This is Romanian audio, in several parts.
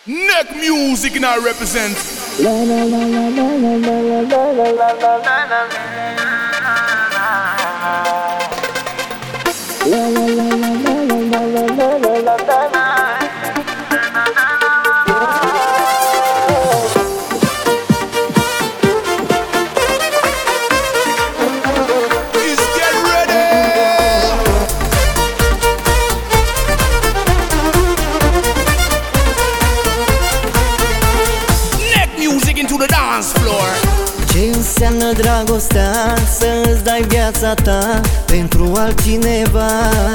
Neck music now represent. Ce înseamnă dragostea? Să-ți dai viața ta pentru altcineva.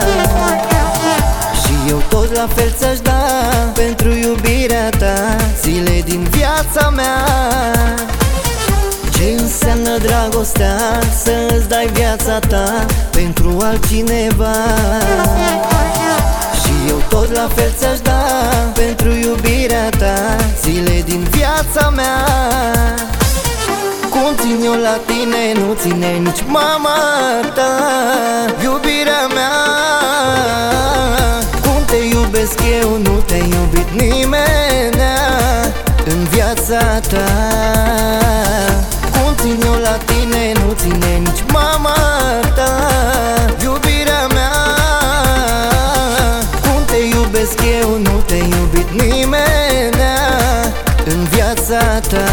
Și eu tot la fel ți-aș da pentru iubirea ta zile din viața mea. Ce înseamnă dragostea? Să-ți dai viața ta pentru altcineva. Și eu tot la fel ți-aș da pentru iubirea ta zile din viața mea. Cum țin eu la tine, nu ține nici mama ta, iubirea mea. Cum te iubesc eu, nu te-a iubit nimenea în viața ta. Cum țin eu la tine, nu ține nici mama ta, iubirea mea. Cum te iubesc eu, nu te-a iubit nimenea în viața ta.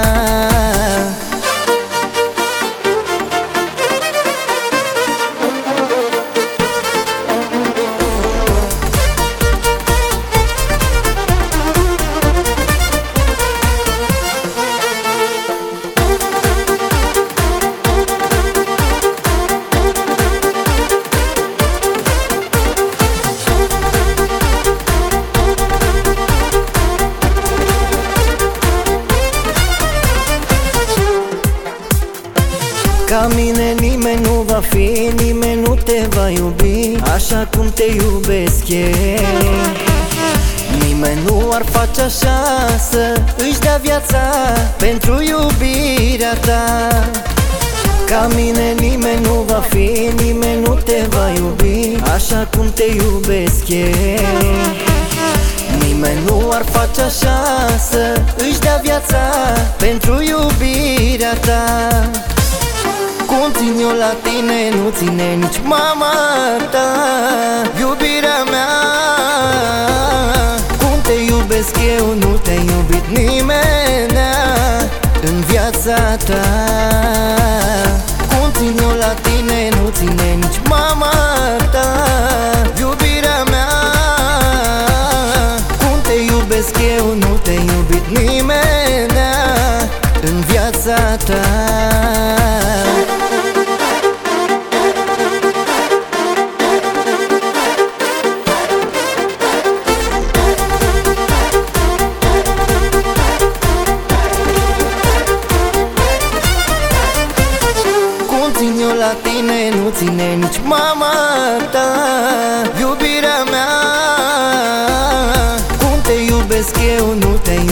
Ca mine nimeni nu va fi, nimeni nu te va iubi așa cum te iubesc eu. Nimeni nu ar face așa, să își dea viața pentru iubirea ta. Ca mine nimeni nu va fi, nimeni nu te va iubi așa cum te iubesc eu. Nimeni nu ar face așa, să își dea viața pentru iubirea ta. Cum țin eu la tine, nu ține nici mama ta, iubirea mea. Cum te iubesc eu, nu te-a iubit nimenea în viața ta. Cum țin eu la tine, nu ține nici mama ta, iubirea mea. Cum te iubesc eu, nu te-a iubit nimenea în viața ta. La tine nu ține nici mama ta, iubirea mea. Cum te iubesc eu, nu te